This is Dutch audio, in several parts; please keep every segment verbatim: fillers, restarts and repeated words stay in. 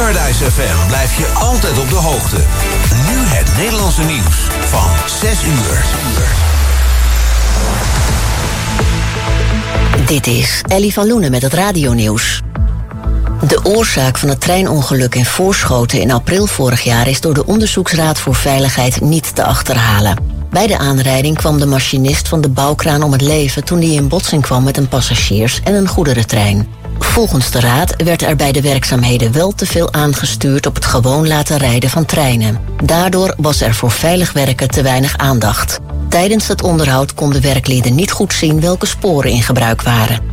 Paradise F M blijft je altijd op de hoogte. Nu het Nederlandse nieuws van zes uur. Dit is Ellie van Loenen met het radionieuws. De oorzaak van het treinongeluk in Voorschoten in april vorig jaar is door de Onderzoeksraad voor Veiligheid niet te achterhalen. Bij de aanrijding kwam de machinist van de bouwkraan om het leven toen hij in botsing kwam met een passagiers- en een goederentrein. Volgens de raad werd er bij de werkzaamheden wel te veel aangestuurd op het gewoon laten rijden van treinen. Daardoor was er voor veilig werken te weinig aandacht. Tijdens het onderhoud konden werklieden niet goed zien welke sporen in gebruik waren.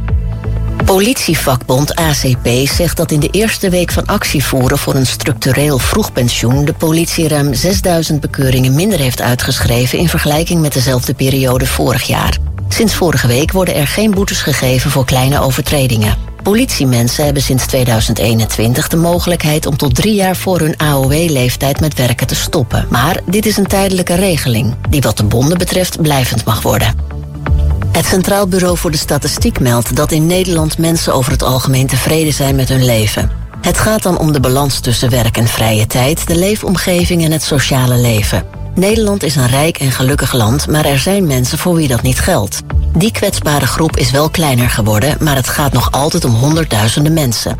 Politievakbond A C P zegt dat in de eerste week van actievoeren voor een structureel vroegpensioen de politie ruim zesduizend bekeuringen minder heeft uitgeschreven in vergelijking met dezelfde periode vorig jaar. Sinds vorige week worden er geen boetes gegeven voor kleine overtredingen. Politiemensen hebben sinds tweeduizend eenentwintig de mogelijkheid om tot drie jaar voor hun A O W-leeftijd met werken te stoppen. Maar dit is een tijdelijke regeling, die wat de bonden betreft blijvend mag worden. Het Centraal Bureau voor de Statistiek meldt dat in Nederland mensen over het algemeen tevreden zijn met hun leven. Het gaat dan om de balans tussen werk en vrije tijd, de leefomgeving en het sociale leven. Nederland is een rijk en gelukkig land, maar er zijn mensen voor wie dat niet geldt. Die kwetsbare groep is wel kleiner geworden, maar het gaat nog altijd om honderdduizenden mensen.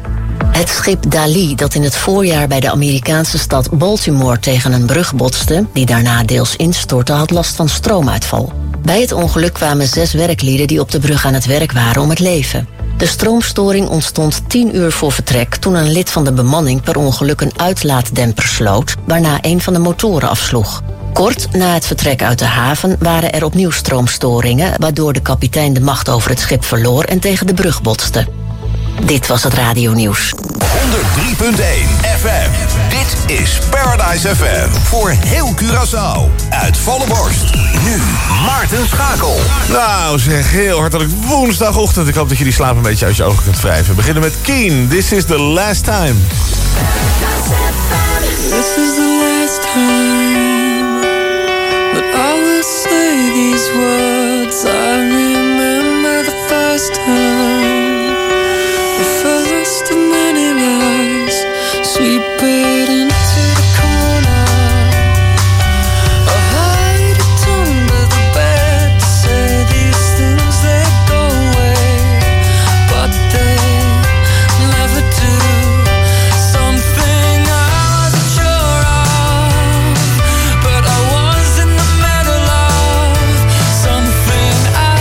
Het schip Dali, dat in het voorjaar bij de Amerikaanse stad Baltimore tegen een brug botste, die daarna deels instortte, had last van stroomuitval. Bij het ongeluk kwamen zes werklieden die op de brug aan het werk waren om het leven. De stroomstoring ontstond tien uur voor vertrek toen een lid van de bemanning per ongeluk een uitlaatdemper sloot, waarna een van de motoren afsloeg. Kort na het vertrek uit de haven waren er opnieuw stroomstoringen, waardoor de kapitein de macht over het schip verloor en tegen de brug botste. Dit was het radionieuws. honderd drie punt één F M. Dit is Paradise F M. Voor heel Curaçao. Uit volle borst. Nu Maarten Schakel. Nou zeg, heel hartelijk woensdagochtend. Ik hoop dat je die slaap een beetje uit je ogen kunt wrijven. We beginnen met Keen. This is the last time. This is the last time that I will say these words. I remember the first time. First of many lies, sweep it into the corner. I hide it under the bed to say these things they go away, but they never do. Something I wasn't sure of, but I was in the middle of. Something I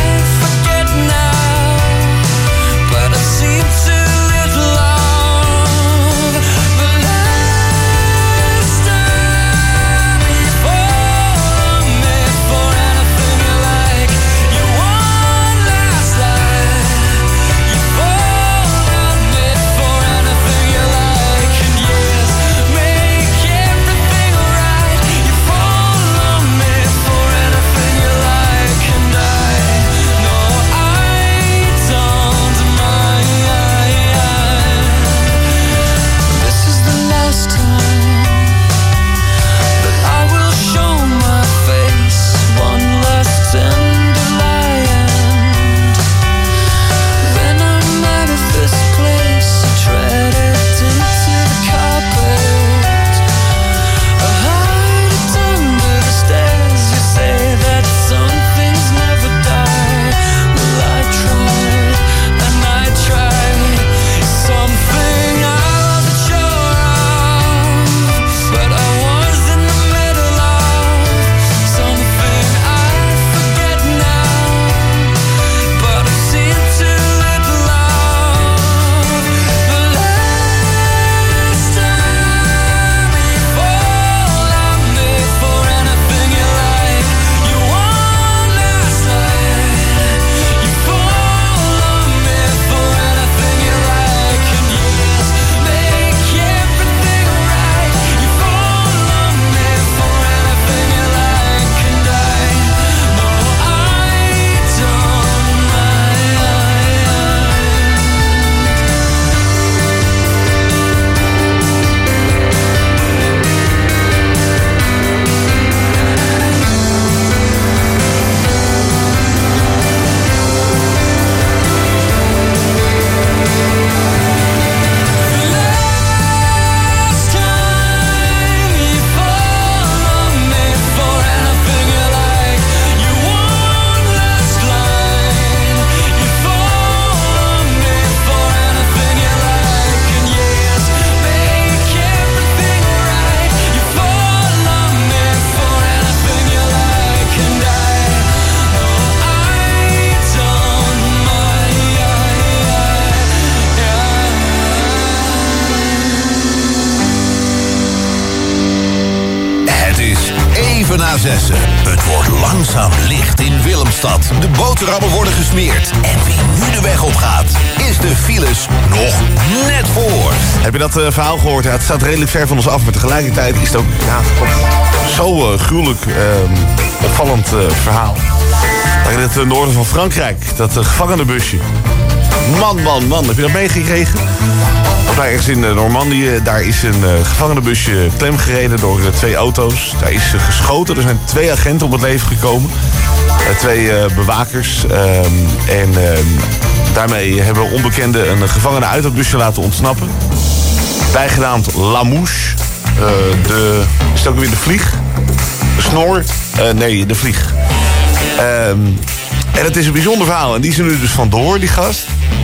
langzaam licht in Willemstad. De boterhammen worden gesmeerd. En wie nu de weg op gaat, is de files nog net voor. Heb je dat uh, verhaal gehoord? Ja, het staat redelijk ver van ons af, maar tegelijkertijd is het ook ja, zo uh, gruwelijk uh, opvallend uh, verhaal. Daar in het uh, noorden van Frankrijk, dat uh, gevangenenbusje. Man, man, man, heb je dat meegekregen? Of daar ergens in uh, Normandië, daar is een uh, gevangenenbusje klemgereden door uh, twee auto's. Daar is uh, geschoten, er zijn twee agenten om het leven gekomen. Uh, twee uh, bewakers. Uh, en uh, daarmee hebben onbekenden een gevangene uit het busje laten ontsnappen. Bijgenaamd Lamouche. Uh, de, is het ook weer de vlieg? De snor? Uh, nee, de vlieg. Um, en het is een bijzonder verhaal. En die is er nu dus vandoor, die gast.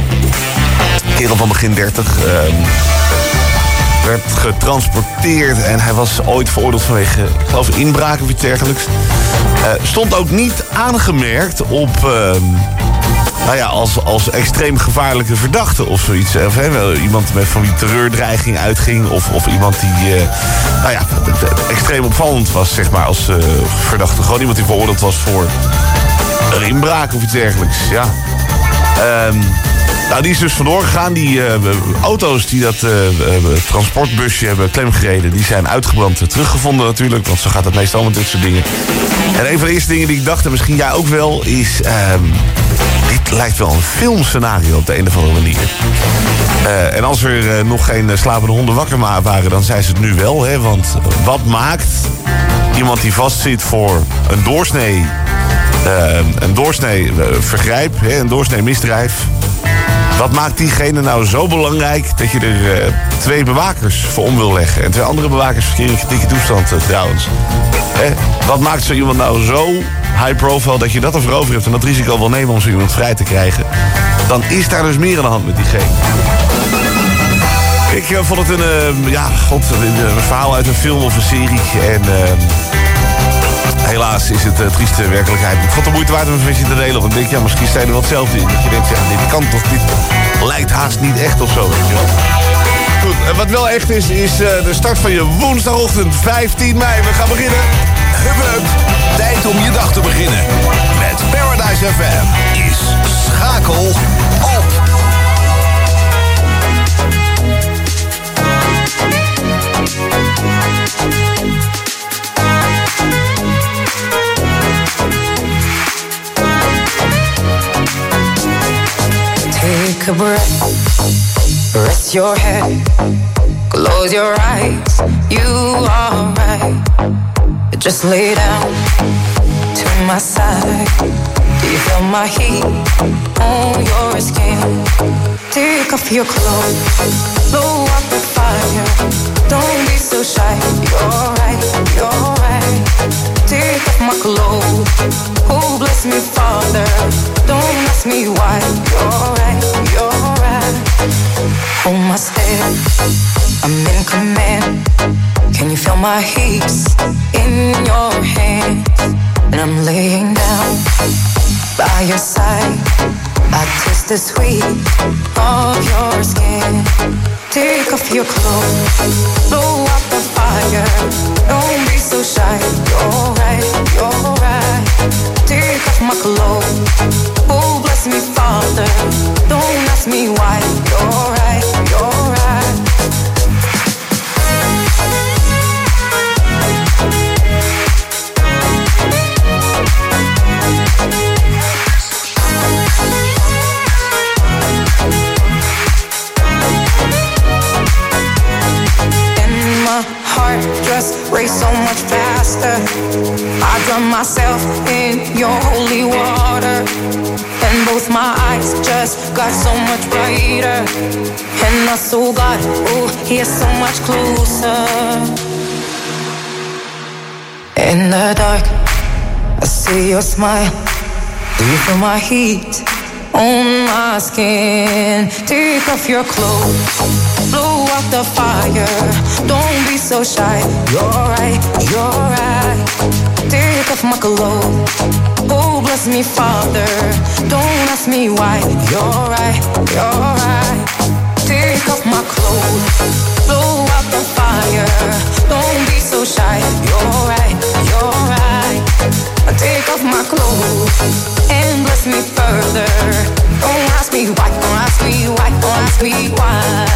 Kerel van begin dertig. Um, werd getransporteerd. En hij was ooit veroordeeld vanwege, ik geloof, inbraak of iets dergelijks. Uh, stond ook niet aangemerkt op... Um, Nou ja, als, als extreem gevaarlijke verdachte of zoiets. Of hè, iemand met van wie terreurdreiging uitging. Of, of iemand die uh, nou ja, extreem opvallend was, zeg maar, als uh, verdachte. Gewoon iemand die veroordeeld was voor een inbraak of iets dergelijks. Ja. Um, nou, die is dus vandoor gegaan. Die uh, auto's die dat uh, uh, transportbusje hebben klemgereden, die zijn uitgebrand uh, teruggevonden natuurlijk. Want zo gaat het meestal met dit soort dingen. En een van de eerste dingen die ik dacht, en misschien jij ook wel, is... Um, dit lijkt wel een filmscenario op de een of andere manier. Uh, en als er uh, nog geen uh, slapende honden wakker waren, dan zijn ze het nu wel. Hè? Want wat maakt iemand die vastzit voor een doorsnee, uh, een doorsnee uh, vergrijp, hè? Een doorsnee misdrijf... Wat maakt diegene nou zo belangrijk dat je er uh, twee bewakers voor om wil leggen? En twee andere bewakers verkeren in kritieke toestand uh, trouwens. Hè? Wat maakt zo iemand nou zo high profile dat je dat ervoor over hebt en dat risico wil nemen om zo iemand vrij te krijgen? Dan is daar dus meer aan de hand met diegene. Ik uh, vond het een, uh, ja, god, een, een verhaal uit een film of een serie. En uh, helaas is het uh, trieste werkelijkheid. Ik vond het de moeite waard om een beetje te delen. Want ik denk, ja, misschien sta je er wel hetzelfde in. Dat je denkt, ja, dit kan toch, dit lijkt haast niet echt of zo, weet je wel. Goed, uh, wat wel echt is, is uh, de start van je woensdagochtend, vijftien mei. We gaan beginnen. Hup, hup. Tijd om je dag te beginnen. Met Paradise F M is Schakel op. Take a breath, rest your head, close your eyes, you are right. Just lay down to my side. Do you feel my heat on your skin? Take off your clothes, blow up the fire. Don't be so shy, you're right, you're right. Take off my clothes, oh bless me Father. Don't ask me why, you're right, you're right. Hold my step, I'm in command. Can you feel my heat in your hands? And I'm laying down by your side. I taste the sweet of your skin. Take off your clothes, blow up the fire. Don't be so shy, you're right, you're right. Take off my clothes, oh bless me Father. Don't ask me why, you're right, you're right. Just race so much faster. I drown myself in your holy water, and both my eyes just got so much brighter. And I saw God, oh, He is so much closer. In the dark, I see your smile. Do you feel my heat on my skin? Take off your clothes, blow out the fire. Don't be so shy, you're right, you're right. Take off my clothes, oh bless me Father. Don't ask me why, you're right, you're right. Take off my clothes, blow out the fire. Don't be so shy, you're right, you're right. take off my clothes and bless me further. Don't ask me why, don't ask me why, don't ask me why.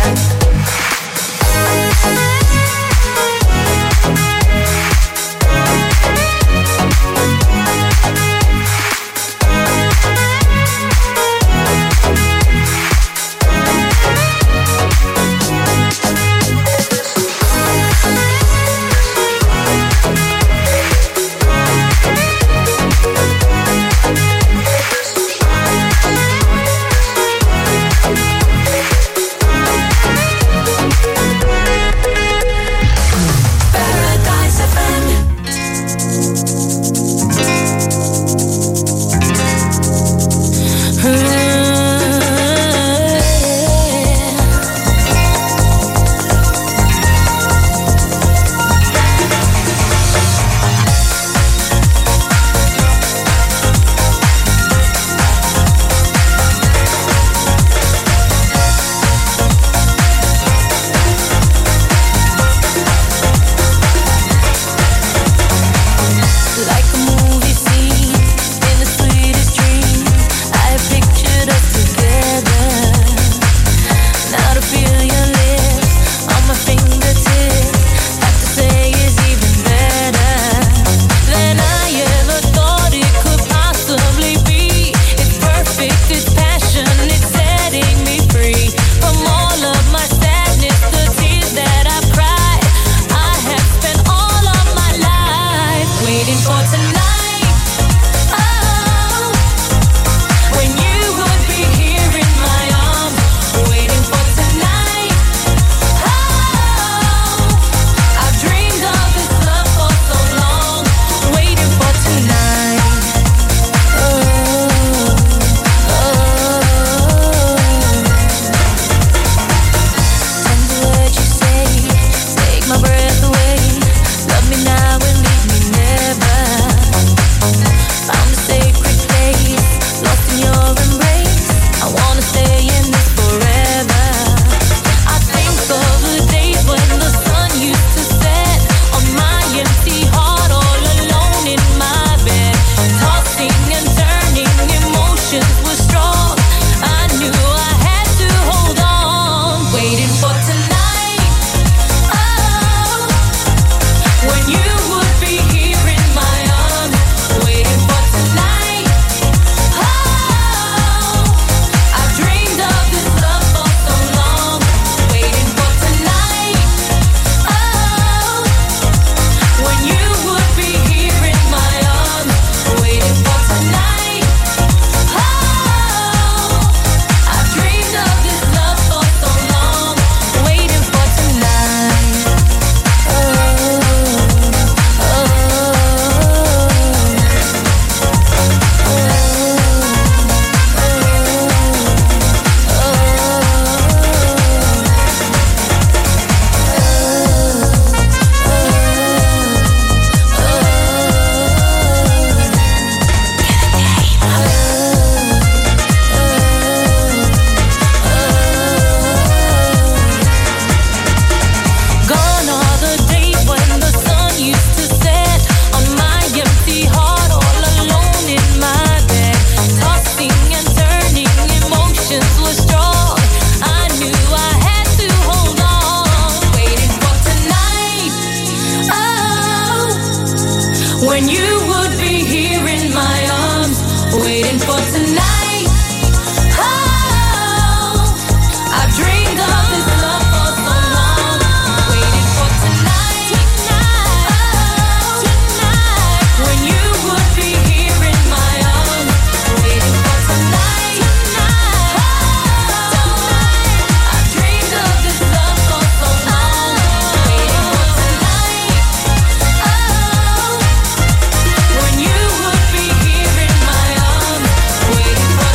Waiting for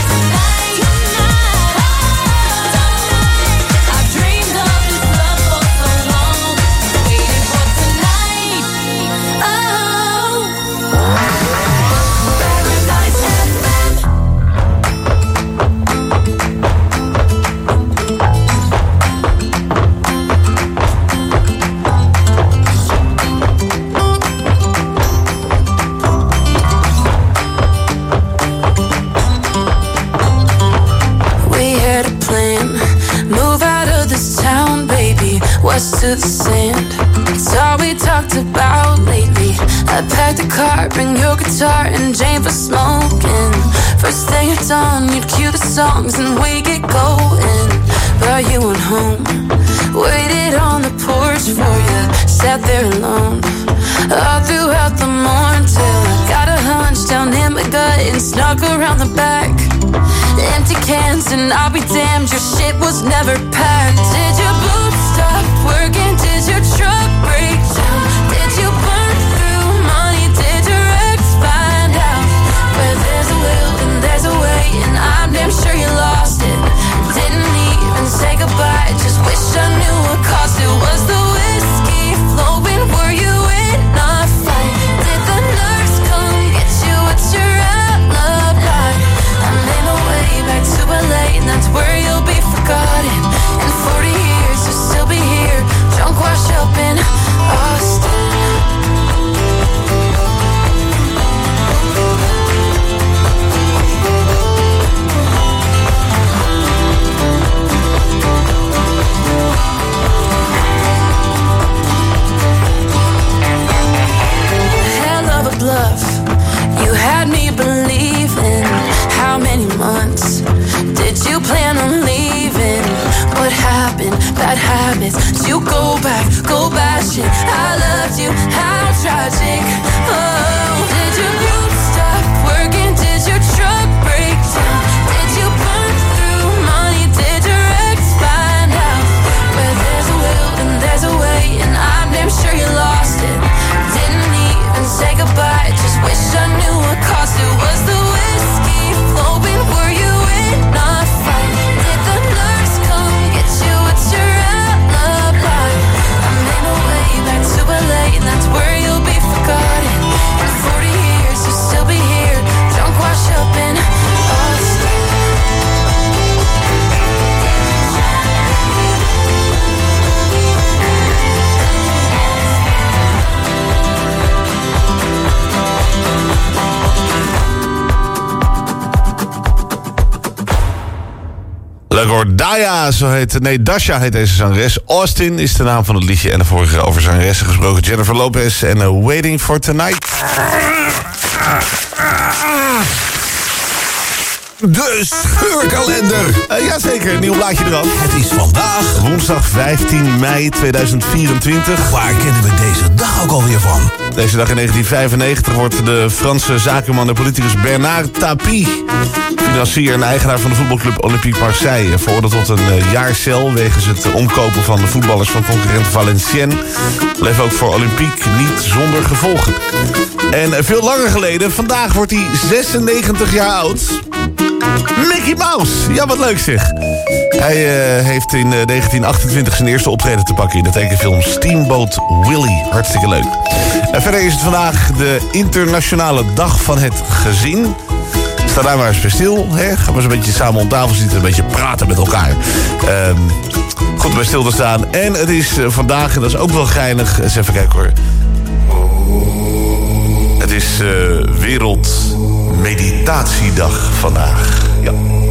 us to the sand. It's all we talked about lately. I packed the car, bring your guitar and Jane for smoking. First thing at dawn, you'd cue the songs and we get going. But you went home, waited on the porch for you, sat there alone all throughout the morn till I got a hunch down in my gut and snuck around the back. Empty cans and I'll be damned, your shit was never packed. Did your boots stop working? Did your truck break down? Did you burn through money? Did your ex find out? Where there's a will and there's a way, and I'm damn sure you lost it. Didn't even say goodbye, just wish I knew what cost it. Was the whiskey flowing? Were you in a fight? Did the nurse come get you? What's your alibi? I made my way back to L A, and that's where you'll be forgotten. In forty years you'll still be here, drunk, washed up in Austin. Bluff. You had me believing. How many months did you plan on leaving? What happened? Bad habits. Did you go back? Go bashing. I loved you. How tragic. Oh, did your boots stop working? Did your truck break down? Did you burn through money? Did your ex find out? Where there's a will and there's a way, and I'm damn sure you lost it. Didn't even say goodbye, just wish I knew what cost it. Was the whiskey flowing? Were you in a fight? Did the nurse come get you? What's your alibi? I made my way back to L A, and that's where you'll be forgotten. In forty years you'll still be here, drunk, washed up in Austin. Leuk hoor, Daya, zo heet, nee, Dasha heet deze zangeres. Austin is de naam van het liedje. En de vorige over zangeressen gesproken, Jennifer Lopez en uh, Waiting for Tonight. De scheurkalender. Uh, jazeker, een nieuw blaadje eraf. Het is vandaag Woensdag vijftien mei tweeduizend vierentwintig. Waar kennen we deze dag ook alweer van? Deze dag in negentien vijfennegentig wordt de Franse zakenman en politicus Bernard Tapie, financier en eigenaar van de voetbalclub Olympique Marseille, veroordeeld tot een uh, jaar cel wegens het uh, omkopen van de voetballers van concurrent Valenciennes. Bleef ook voor Olympique niet zonder gevolgen. En uh, veel langer geleden, vandaag wordt hij zesennegentig jaar oud. Mickey Mouse, ja wat leuk zeg. Hij uh, heeft in uh, negentien achtentwintig zijn eerste optreden te pakken in de tekenfilm Steamboat Willie. Hartstikke leuk. En verder is het vandaag de internationale dag van het gezin. Sta daar maar eens bij stil. Hè? Gaan we eens een beetje samen om tafel zitten, een beetje praten met elkaar. Um, goed om bij stil te staan. En het is uh, vandaag, en dat is ook wel geinig. Eens even kijken hoor. Het is uh, Wereldmeditatiedag vandaag. Ja.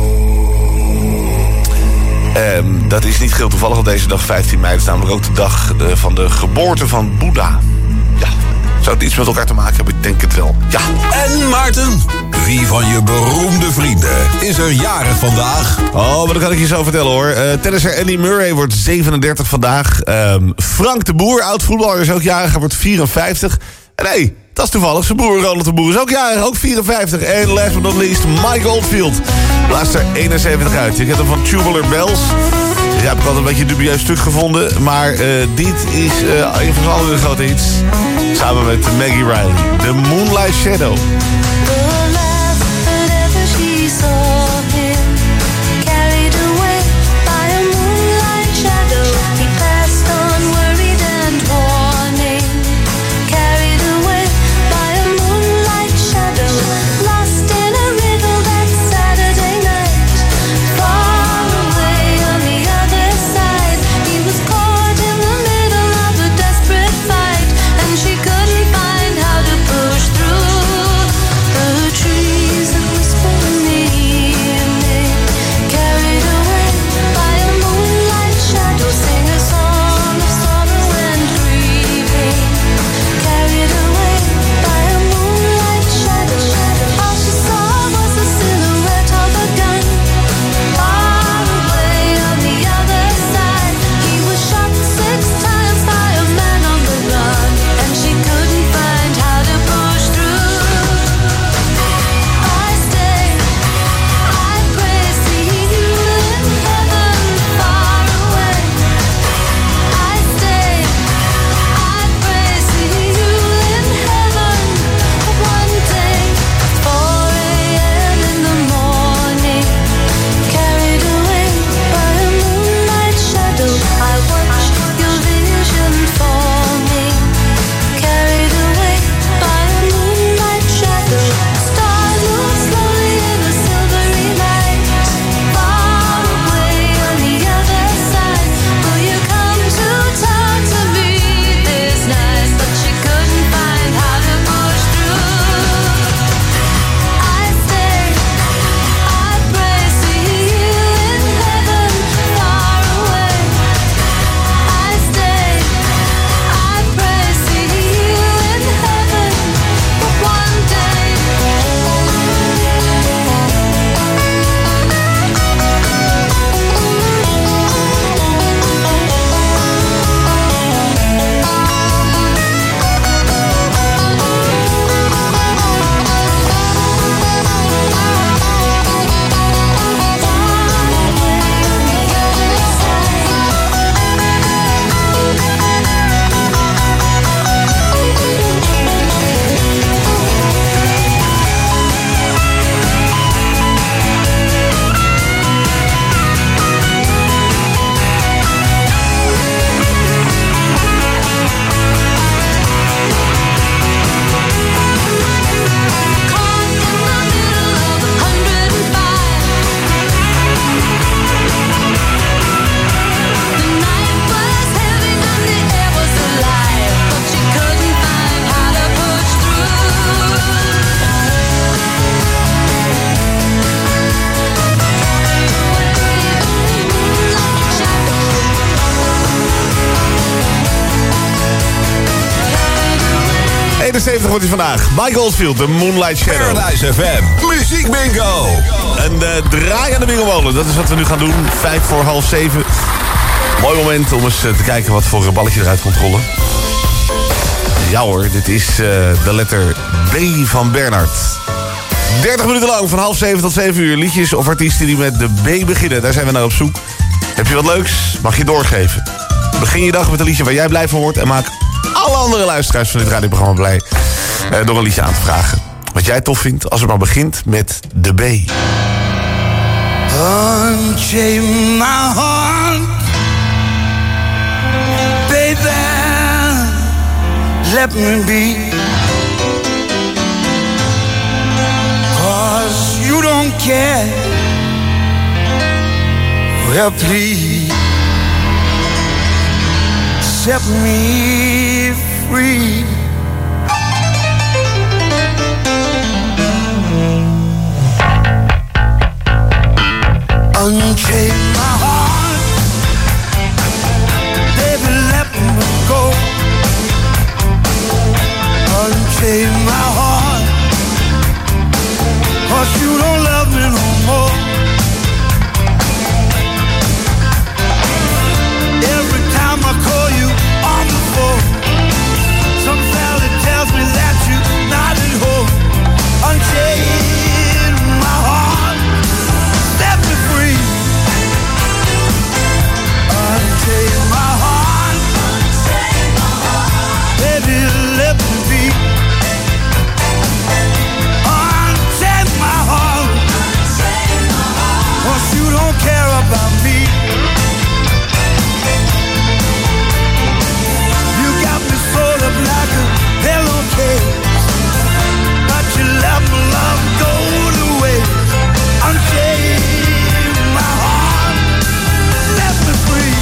Um, dat is niet geheel toevallig op deze dag vijftien mei. Dat is namelijk ook de dag uh, van de geboorte van Boeddha. Ja. Zou het iets met elkaar te maken hebben? Ik denk het wel. Ja. En Maarten, wie van je beroemde vrienden is er jarig vandaag? Oh, maar dat kan ik je zo vertellen hoor. Uh, tennisser Andy Murray wordt zevenendertig vandaag. Um, Frank de Boer, oud-voetballer, is ook jarig. Hij wordt vierenvijftig. En hé, hey, dat is toevallig. Zijn broer Ronald de Boer is ook jarig, ook vierenvijftig. En last but not least, Mike Oldfield. Blaast er eenenzeventig uit. Je kent hem van Tubular Bells. Ja, heb ik altijd een beetje een dubieus stuk gevonden. Maar uh, dit is uh, een van zijn andere grote hits. Samen met Maggie Riley. The Moonlight Shadow. Through eenenzeventig wordt hij vandaag. Mike Oldfield, de Moonlight Shadow. Paradise F M, muziek bingo. Een uh, draai aan de bingomolen, dat is wat we nu gaan doen. Vijf voor half zeven. Mooi moment om eens uh, te kijken wat voor balletje eruit komt rollen. Ja hoor, dit is uh, de letter B van Bernard. dertig minuten lang, van half zeven tot zeven uur. Liedjes of artiesten die met de B beginnen. Daar zijn we naar op zoek. Heb je wat leuks? Mag je doorgeven. Begin je dag met een liedje waar jij blij van wordt. En maak alle andere luisteraars van dit radioprogramma blij. Uh, door een liedje aan te vragen. Wat jij tof vindt als het maar begint met de B. Unchain my heart, baby, let me be. 'Cause you don't care. Well, please set me free. Unchain my heart, baby, let me go. Unchain my heart, 'cause you don't love me no more. Every time I call you on the phone, some fella tells me that you're not at home. Unchain my heart, set me free. Unchain my heart, baby, let me be. Unchain my heart, 'cause you don't care about me. You got me sort of like a pillowcase, but you let my love go to waste. Unchain my heart, set me free.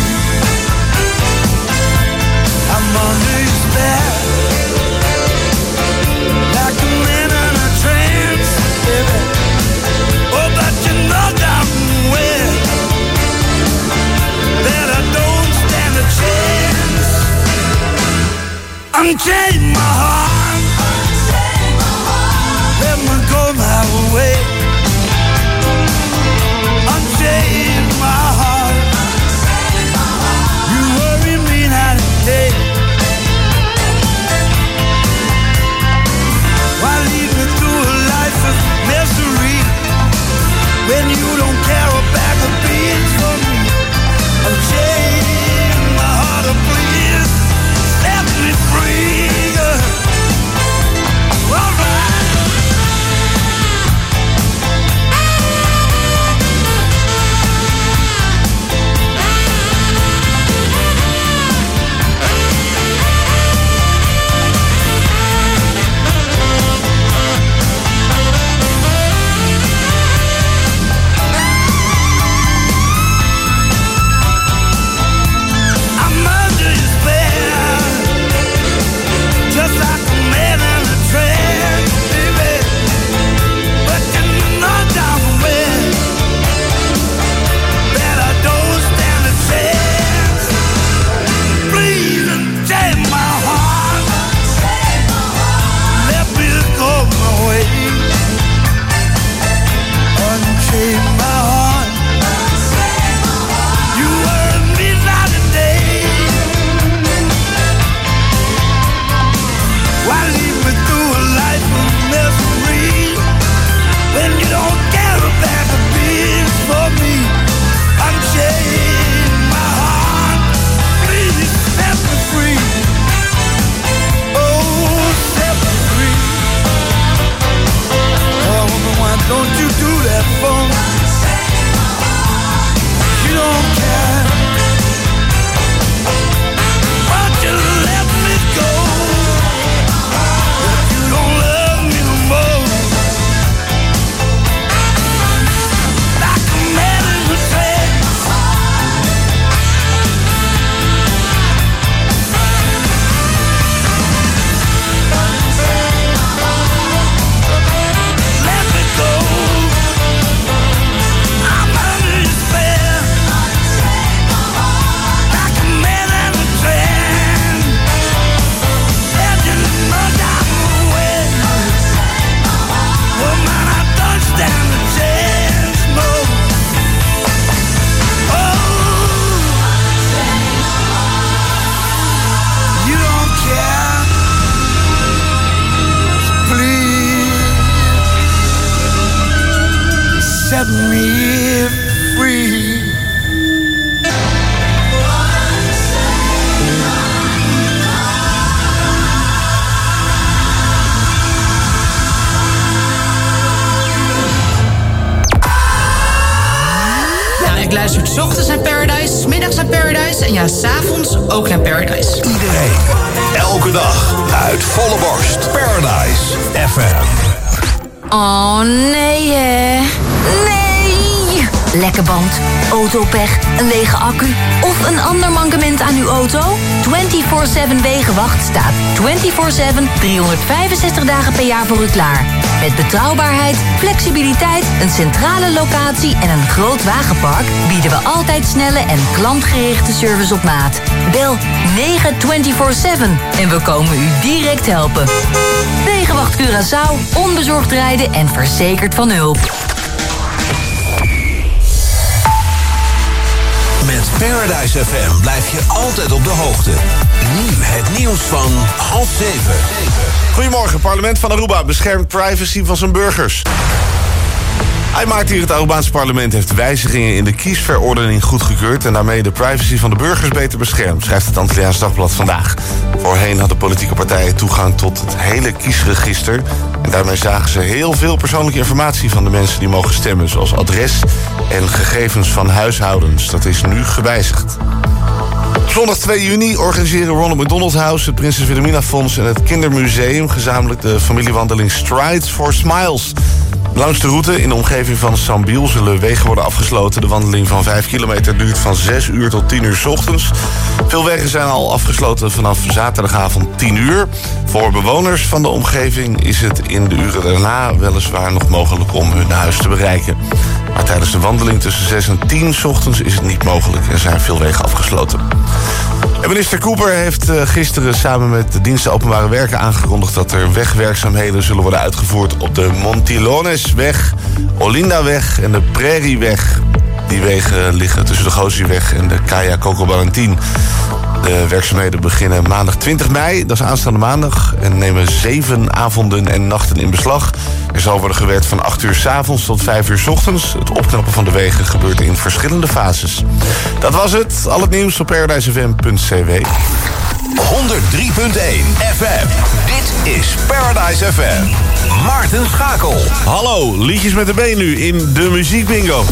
I'm under your spell, like a man in a trance, baby. Oh, but you know damn well that I don't stand a chance. Unchain my heart, let me go my way. Unchain my heart, you worry me night and day. Why lead me through a life of misery when you don't care a bag of beans for me? Unchain my heart, oh please, set me free. All right. I'm under your spell, me free. Ik luister 's ochtends naar Paradise, 's middags naar Paradise en ja, 's avonds ook naar Paradise. Iedereen, elke dag, uit volle borst. Paradise F M. Oh nee hè. Nee! Lekke band, autopech, een lege accu of een ander mankement aan uw auto? vierentwintig zeven Wegenwacht staat vierentwintig zeven driehonderdvijfenzestig dagen per jaar voor u klaar. Met betrouwbaarheid, flexibiliteit, een centrale locatie en een groot wagenpark bieden we altijd snelle en klantgerichte service op maat. Bel negen vierentwintig zeven en we komen u direct helpen. Wegenwacht Curaçao, onbezorgd rijden en verzekerd van hulp. Met Paradise F M blijf je altijd op de hoogte. Nu het nieuws van half zeven. Goedemorgen, parlement van Aruba beschermt privacy van zijn burgers. Hij maakt hier het Arubaanse parlement heeft wijzigingen in de kiesverordening goedgekeurd en daarmee de privacy van de burgers beter beschermd, schrijft het Antilliaans Dagblad vandaag. Voorheen hadden politieke partijen toegang tot het hele kiesregister en daarmee zagen ze heel veel persoonlijke informatie van de mensen die mogen stemmen, zoals adres en gegevens van huishoudens. Dat is nu gewijzigd. Zondag twee juni organiseren Ronald McDonald House, het Prinses Wilhelmina Fonds en het Kindermuseum gezamenlijk de familiewandeling Strides for Smiles. Langs de route in de omgeving van Sambiel zullen wegen worden afgesloten. De wandeling van vijf kilometer duurt van zes uur tot tien uur 's ochtends. Veel wegen zijn al afgesloten vanaf zaterdagavond tien uur. Voor bewoners van de omgeving is het in de uren daarna weliswaar nog mogelijk om hun huis te bereiken. Maar tijdens de wandeling tussen zes en tien 's ochtends is het niet mogelijk. Er zijn veel wegen afgesloten. En minister Cooper heeft gisteren samen met de diensten Openbare Werken aangekondigd dat er wegwerkzaamheden zullen worden uitgevoerd op de Montilonesweg, Olindaweg en de Prairieweg. Die wegen liggen tussen de Gozieweg en de Kaya Coco Balantin. De werkzaamheden beginnen maandag twintig mei, dat is aanstaande maandag, en nemen zeven avonden en nachten in beslag. Er zal worden gewerkt van acht uur 's avonds tot vijf uur 's ochtends. Het opknappen van de wegen gebeurt in verschillende fases. Dat was het. Al het nieuws op paradisefm punt c w. honderd drie punt één F M. Dit is Paradise F M. Maarten Schakel. Hallo, liedjes met de B nu in de muziekbingo.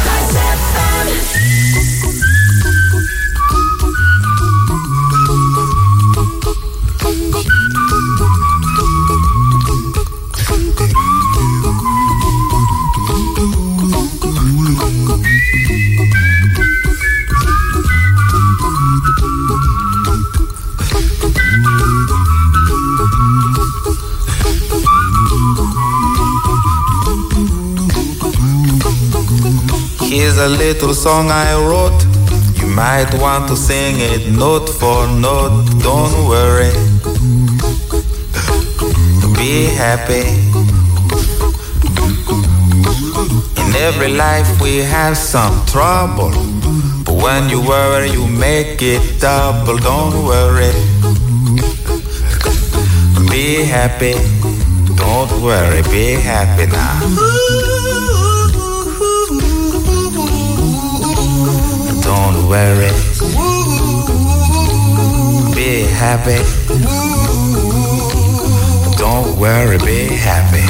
Here's a little song I wrote. You might want to sing it note for note. Don't worry. Be happy. In every life we have some trouble. But when you worry, you make it double. Don't worry. Be happy. Don't worry. Be happy now. Don't worry. Be happy. Don't worry, be happy.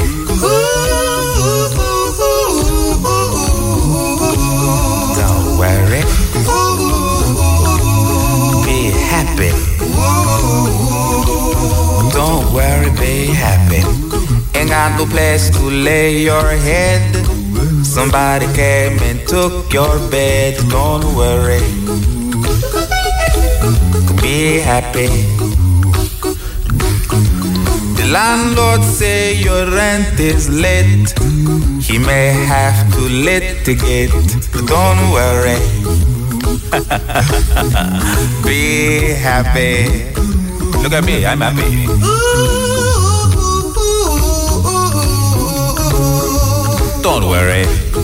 Don't worry. Be happy. Don't worry, be happy. Ain't got no place to lay your head. Somebody came and took your bed. Don't worry. Be happy. The landlord say your rent is late. He may have to litigate. Don't worry. Be happy. Look at me, I'm happy. Don't worry.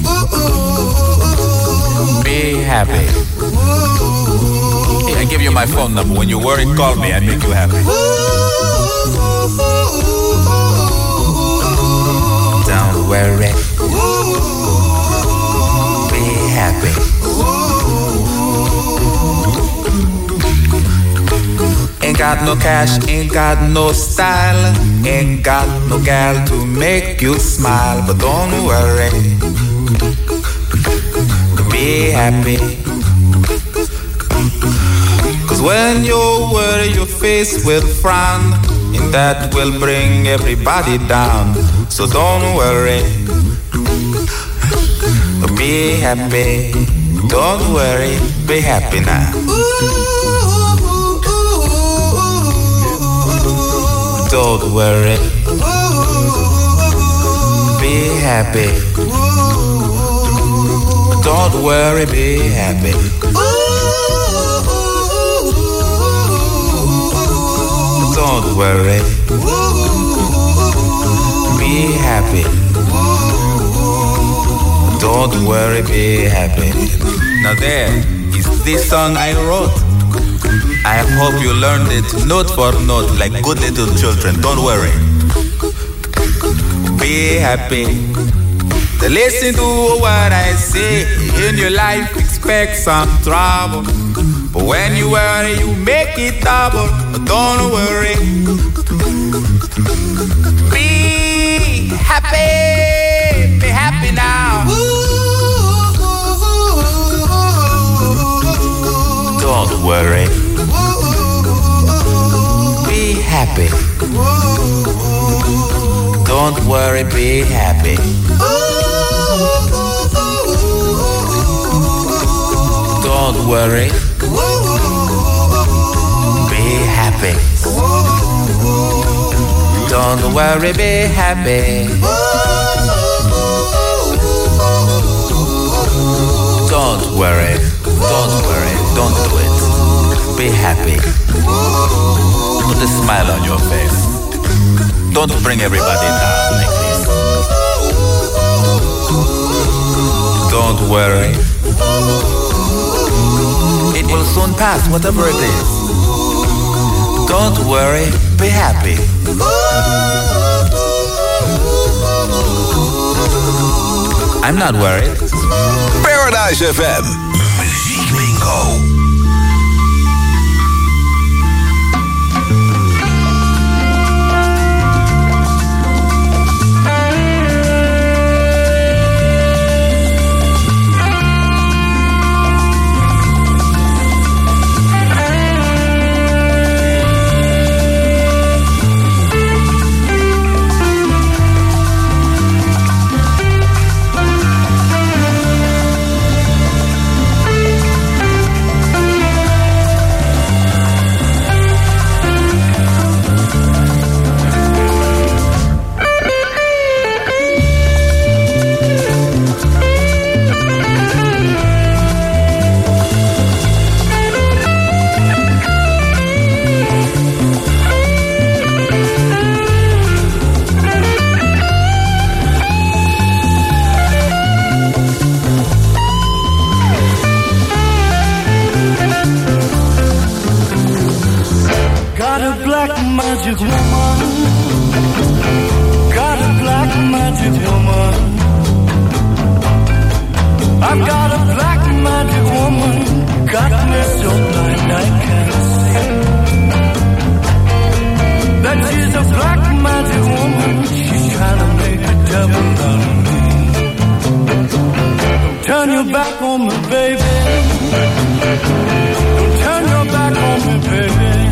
Be happy. Hey, I give you my phone number. When you worry, call me. I make you happy. Don't worry. got no cash, ain't got no style, ain't got no gal to make you smile. But don't worry, be happy. Cause when you worry, you're faced with frown, and that will bring everybody down. So don't worry, be happy. Don't worry, be happy now. Don't worry, be happy. Don't worry, be happy. Don't worry, be happy. Don't worry, be happy. Now there is this song I wrote. I hope you learned it note for note like good little children. Don't worry, be happy. To listen to what I say. In your life expect some trouble, but when you worry you make it double. But don't worry, be happy. Be happy now. Don't worry, be happy. Don't worry, be happy. Don't worry, be happy. Don't worry, be happy. Don't worry, don't worry, don't do it. Be happy. Put a smile on your face. Don't bring everybody down like this. Don't worry, it will soon pass, whatever it is. Don't worry, be happy. I'm not worried. Paradise F M. Muziek Bingo. Magic woman, got a black magic woman. I've got a black magic woman, got me so blind I can't see. That she's a black magic woman, she's trying to make a devil out of me. Don't turn your back on me, baby. Don't turn your back on me, baby.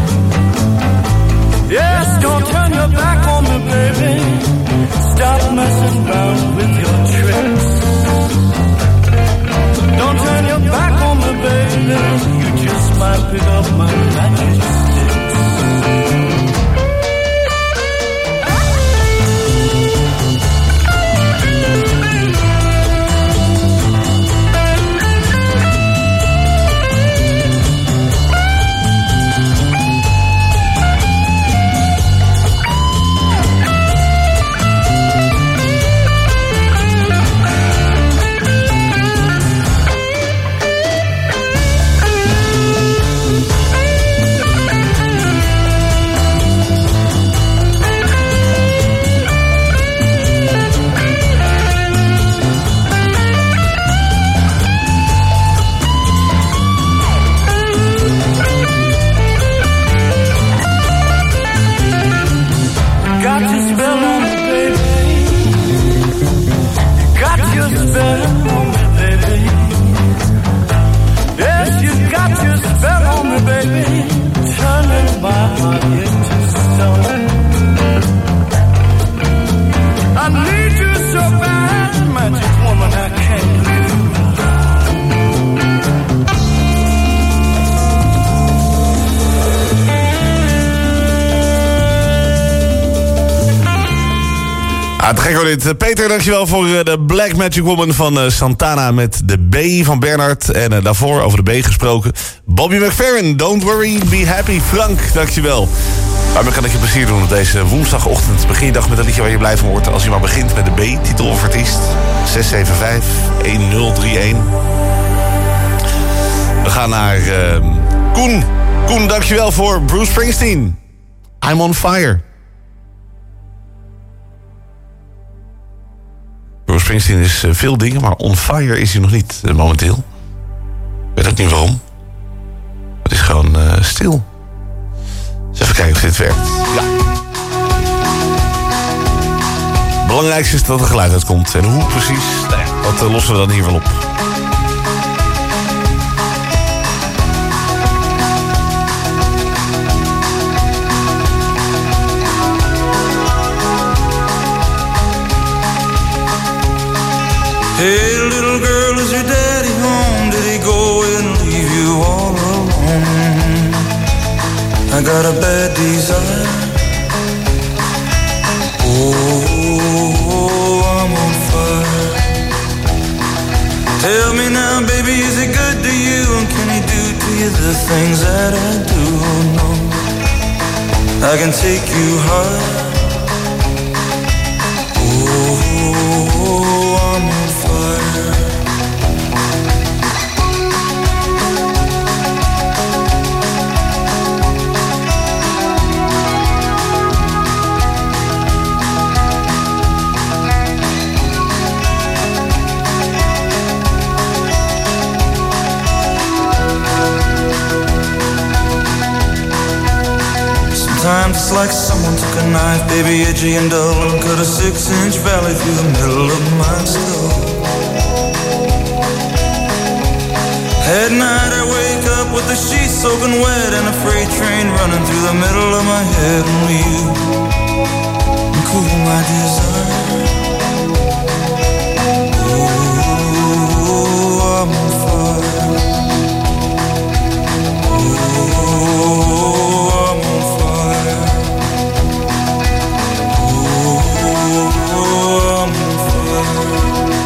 Yes, don't turn your back on me, baby. Stop messing around with your tricks. Don't turn your back on me, baby. You just might pick up my magic sticks. Ah, te gek hoor dit. Peter, dankjewel voor uh, de Black Magic Woman van uh, Santana met de B van Bernhard. En uh, daarvoor, over de B gesproken, Bobby McFerrin, Don't Worry, Be Happy. Frank, dankjewel. Waarmee kan ik je plezier doen op deze woensdagochtend. Begin je dag met een liedje waar je blij van wordt. Als je maar begint met de B, titel of artiest. zes zeven vijf een nul drie een. We gaan naar uh, Koen. Koen, dankjewel voor Bruce Springsteen. I'm on fire. Bruce Springsteen is uh, veel dingen, maar on fire is hij nog niet uh, momenteel. Ik weet ook niet waarom. Het is gewoon uh, stil. Dus even kijken of dit werkt. Ja. Het belangrijkste is dat er geluid uitkomt. En hoe precies, nou ja, dat uh, lossen we dan hier wel op. Hey, little girl, is your daddy home? Did he go and leave you all alone? I got a bad desire. Oh, I'm on fire. Tell me now, baby, is it good to you? And can he do to you the things that I do? No, I can take you high. Oh, I'm on fire. Sometimes it's like someone took a knife, baby, edgy and dull, and cut a six-inch valley through the middle of my skull. At night I wake up with the sheets soaking wet and a freight train running through the middle of my head. Only you can cool my desire. Oh, I'm on fire. Oh, I'm on fire. Oh, I'm on fire.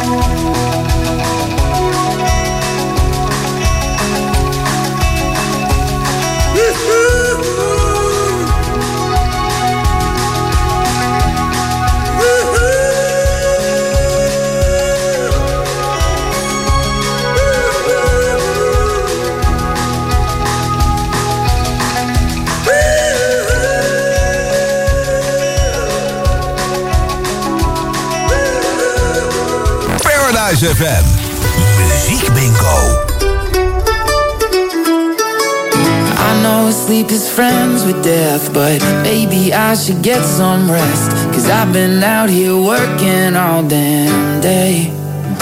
Paradise F M. Muziek Bingo. I know sleep is friends with death, but maybe I should get some rest. Cause I've been out here working all damn day.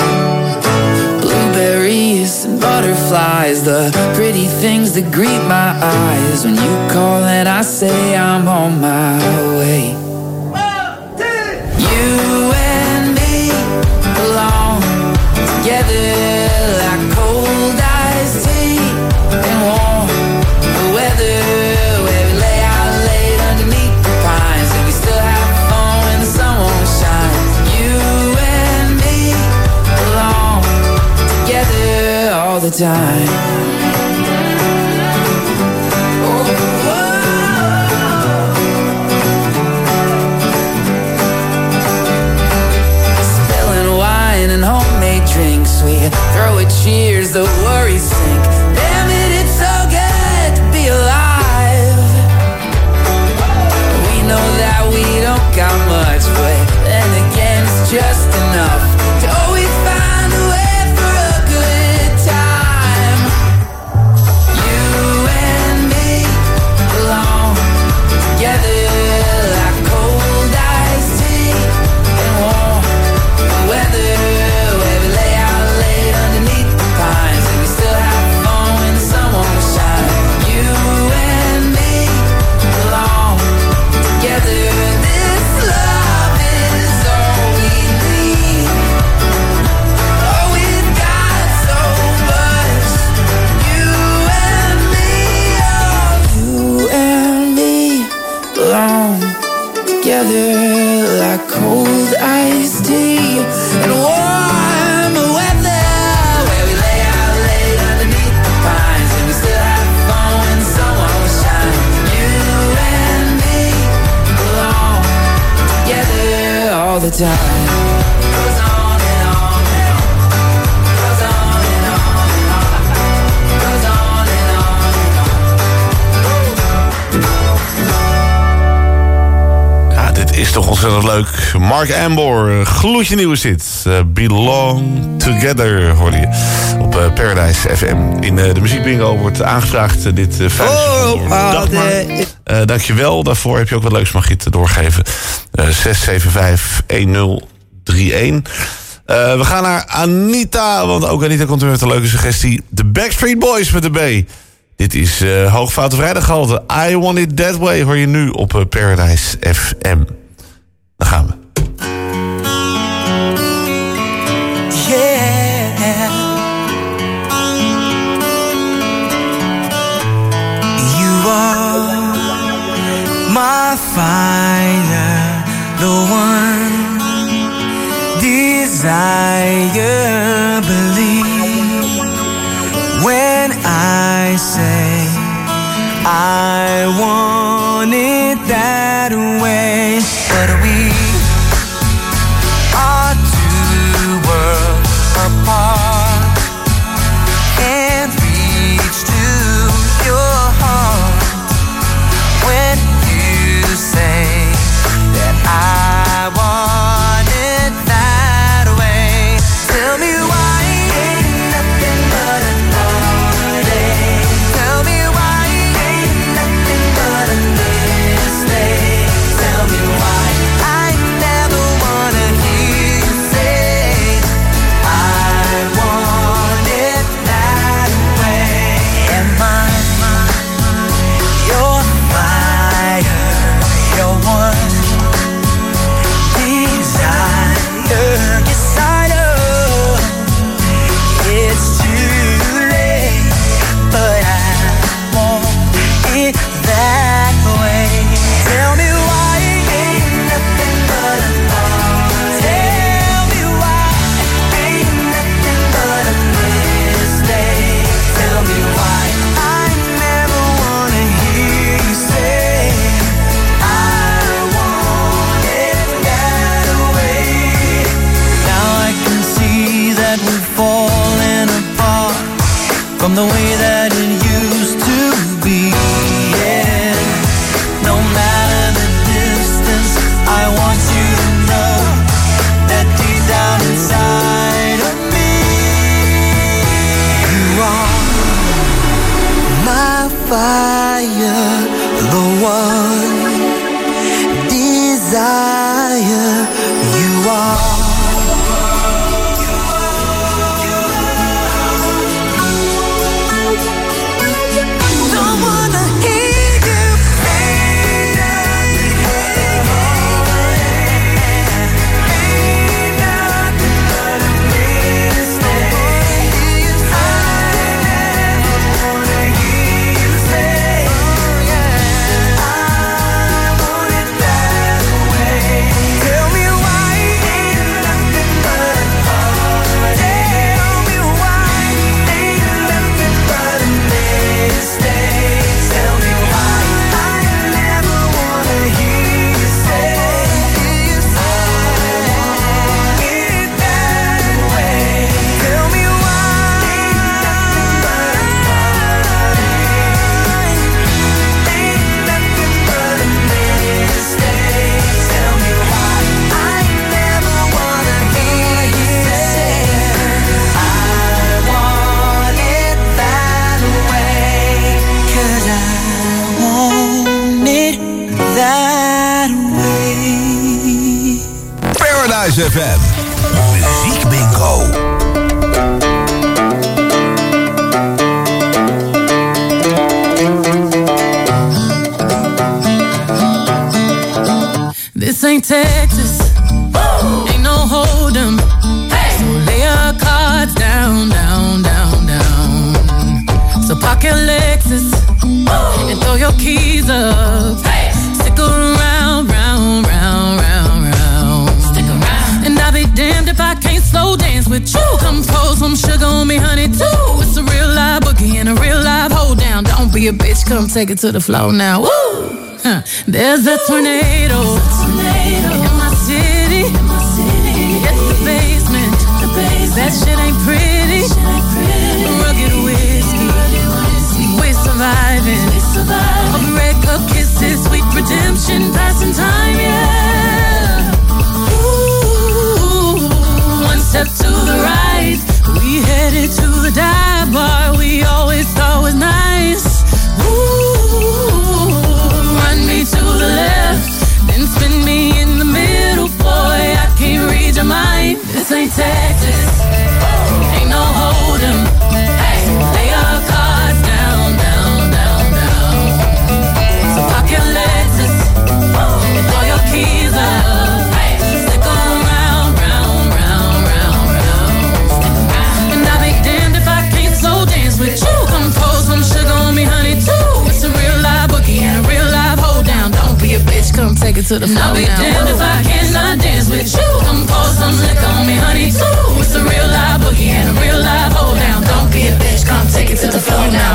Blueberries and butterflies, the pretty things that greet my eyes. When you call and I say I'm on my way. You and me belong together like cold iced tea and warm the weather, where we lay out late underneath the pines and we still have fun when the sun won't shine. You and me belong together all the time. Drinks, we throw a cheers, the worries sink. Damn it, it's so good to be alive. We know that we don't got much, but then again it's just enough to always find a way for a good time. You and me belong together like cold iced tea and warm the weather. Underneath the pines, and we still have fun time goes on and on and on, goes on and on and on, goes on and on and on. Ja, dit is toch ontzettend leuk. Mark Ambor, gloedje nieuwe zit. Uh, Belong Together hoorde je op uh, Paradise F M. In uh, de muziekbingo wordt aangevraagd uh, dit uh, fijne Oh, uh, Dagmar. Uh, dankjewel. Daarvoor heb je ook wat leuks Margriet doorgegeven. Uh, zes zeven vijf een nul drie een. Uh, we gaan naar Anita, want ook Anita komt weer met een leuke suggestie. De Backstreet Boys met de B. Dit is uh, Hoogfoute Vrijdaggehalte. I Want It That Way hoor je nu op uh, Paradise F M. Dan gaan we. Yeah, you are my fire, the one desire. Believe when I say I want it that way. But we are two worlds apart, can't reach to your heart when you say that I want it that way. Tell me why ain't nothing but another day. Tell me why ain't nothing but a mistake. Tell me why I never wanna hear you say I want it that way. Am I your fire, your one desire? Yes, I know it's too late, but I want it that way. Tell me why ain't nothing but a thought. Tell me why ain't nothing but a mistake. Tell me why I never wanna hear you say I want it that way. Now I can see that we're falling apart from the way that it used to be. Yeah. No matter the distance, I want you to know that deep down inside of me, you are my fire, the one desire. You are. Don't wanna hear you say nothing. Ain't nothing but a mistake. I never wanna hear you say I want it that way. Tell me why ain't nothing but a thought. Tell me why ain't nothing but a mistake. Tell me why I never wanna hear you say I want it that way. Tell me why ain't nothing but a thought. Ain't nothing but a mistake. Tell me why I never wanna hear you say I want it that way. 'Cause I want it that way. Paradise F M. Muziek Bingo. This ain't Texas, ain't no hold'em. So lay your cards down, down, down, down. So park your Lexus and throw your keys up. Stick around, round, round, round, round. Stick around. And I'll be damned if I can't slow dance with you. Come pour some sugar on me, honey, too. It's a real live boogie and a real live hold down. Don't be a bitch, come take it to the floor now. Woo! Huh. There's a tornado in my city. That shit ain't pretty. Rugged whiskey. We're surviving. Of red cup kisses, sweet redemption, passing time, yeah. Ooh, one step to the right. We headed to the dive bar we always thought was nice. Ooh, run me to the left, then spin me in the middle, boy. I can't read your mind. This ain't Texas, ain't no hold'em. Hey, lay our cards down, down, down, down. So pop your Lexus and throw your keys up. Hey, stick 'em round, round, round, round, round. And I'll be damned if I can't slow dance with you. Come pour some sugar on me, honey, too. It's a real live boogie and a real live hold down. Don't be a bitch, come take it to the floor. I'll be damned if I cannot dance with you. Come pour some liquor on me, honey, too. It's a real live boogie and a real live hold down. Don't be a bitch, come take it to the floor now.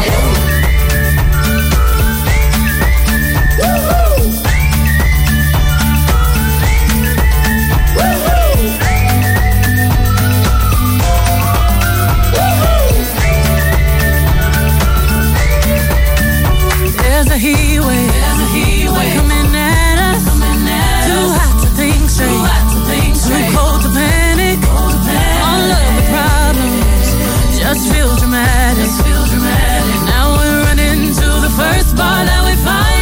There's a heat wave, there's a heat wave coming at us. Coming at Too us. hot to think straight, Too, hot to think straight. Too cold to panic. Cold to panic. All of the problems just feel dramatic. Just feel dramatic. Now we're running to the first bar that we find.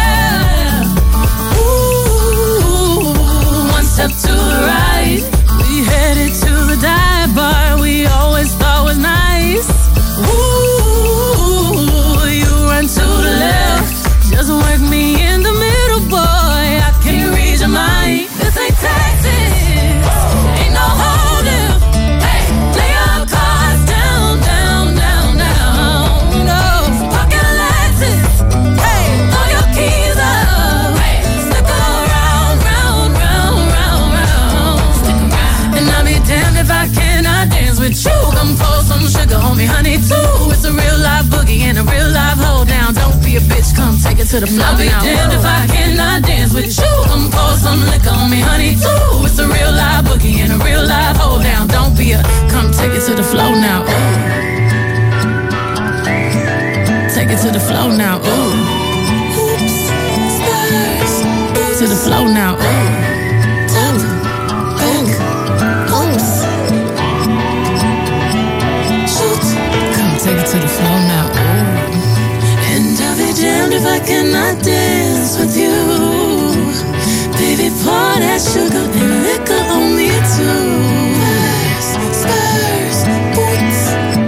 Yeah. Ooh, one step to the right. We headed to the dive bar we always thought was nice. Ooh, you run to the left, just work me in the middle, boy. I can't read your mind. This ain't Texas, ain't no hold'em. Hey, lay your cards down, down, down, down. No, pocket Lexus. Hey, throw your keys up. Hey, stick around, round, round, round, round. Stick around. And I'll be damned if I cannot dance with you. Come pour some sugar on me, honey, too. It's a real live boogie and a real live hold down. Don't be a bitch, come take it to the floor. I'll be damned if I cannot dance with you. Come pour some liquor on me, honey, too. It's a real live boogie and a real live hold down. Don't be a, come take it to the floor now. Ooh. Take it to the floor now. Ooh. Oops, stars. To the floor now. Ooh. Top, back, oops. Shoot. Come take it to the floor now. Ooh. And I'll be damned if I cannot dance with you. Baby, pour that sugar and liquor on me too. Spurs, spurs, boots.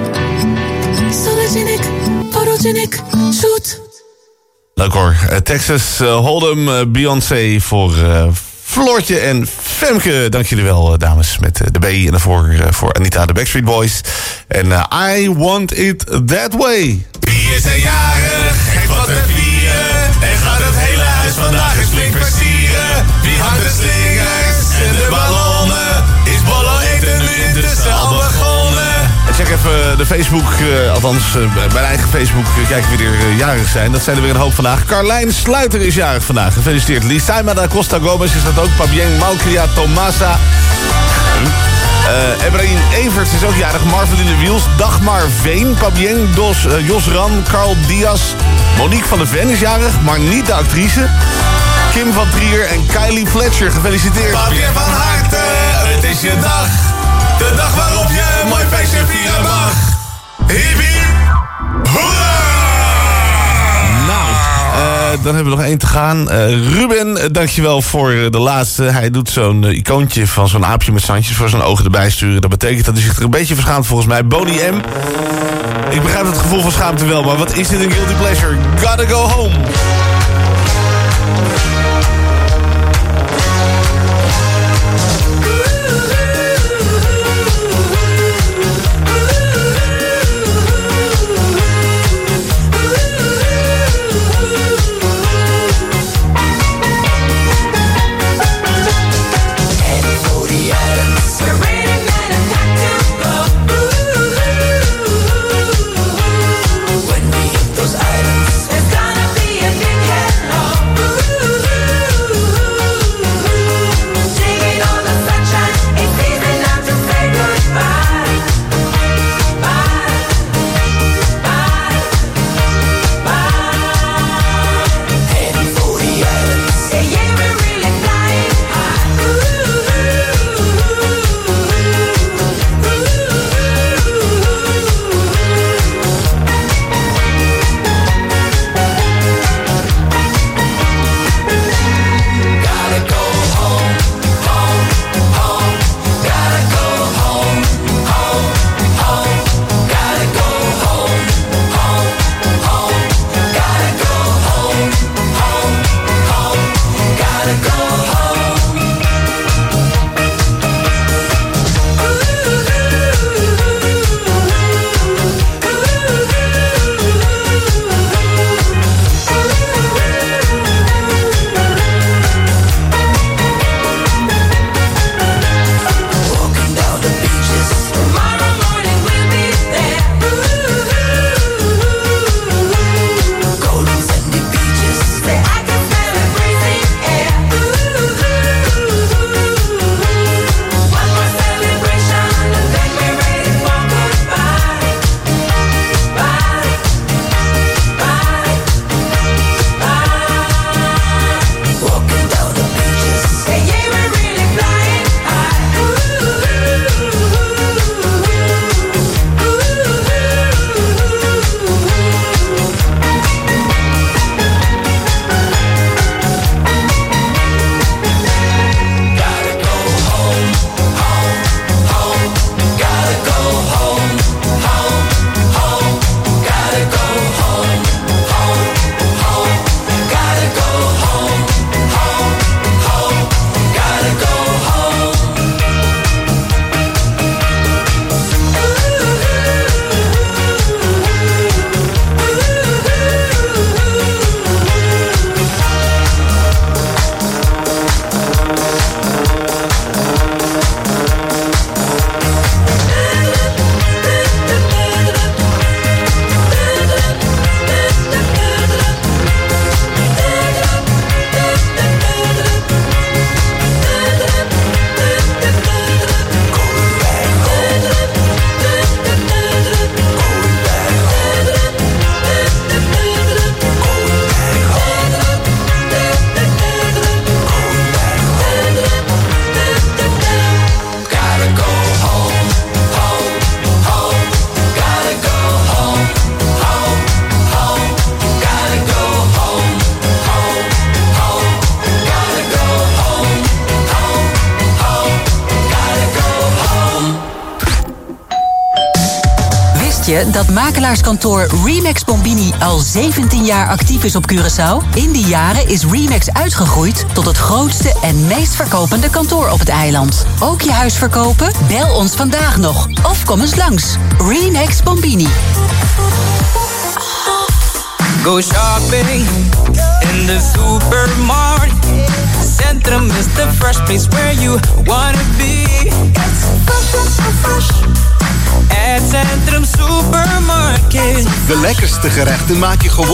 Sologenic, photogenic, shoot. Leuk hoor. Uh, Texas, uh, Hold'em, uh, Beyoncé voor uh, Floortje en Femke. Dank jullie wel, uh, dames, met uh, de B en daarvoor uh, voor Anita, de Backstreet Boys. En uh, I Want It That Way. Wie is er jarig? Geef wat te vieren. En gaat het hele huis vandaag eens flink versieren. Wie hangt de slingers en de ballonnen? Is Bollo eten nu intussen al begonnen? En check even de Facebook, uh, althans uh, mijn eigen Facebook, uh, kijken wie er uh, jarig zijn. Dat zijn er weer een hoop vandaag. Carlijn Sluiter is jarig vandaag. Gefeliciteerd. Lisaima da Costa Gomez is dat ook. Pabien Malcria Tomasa. Uh, Ebrahim Everts is ook jarig. Marveline Wiels. Dagmar Veen. Pabien Dos, uh, Jos Ran. Carl Diaz. Monique van der Ven is jarig, maar niet de actrice. Kim van Trier en Kylie Fletcher. Gefeliciteerd. Pabien van harte, het is je dag. De dag waarop je een mooi feestje vieren mag. Hip hip, hoera! Nou, uh, dan hebben we nog één te gaan. Uh, Ruben, dankjewel voor uh, de laatste. Hij doet zo'n uh, icoontje van zo'n aapje met zandjes voor zijn ogen erbij sturen. Dat betekent dat hij zich er een beetje verschaamt volgens mij. Bonnie M. Ik begrijp het gevoel van schaamte wel, maar wat is dit een guilty pleasure? Gotta go home. When we hit those islands, there's gonna be a je dat makelaarskantoor Remax Bombini al zeventien jaar actief is op Curaçao? In die jaren is Remax uitgegroeid tot het grootste en meest verkopende kantoor op het eiland. Ook je huis verkopen? Bel ons vandaag nog of kom eens langs. Remax Bombini. Go shopping in the supermarket. Centrum is the fresh place where you wanna be. It's fresh, so fresh. At Centrum Supermarket. De lekkerste gerechten maak je gewoon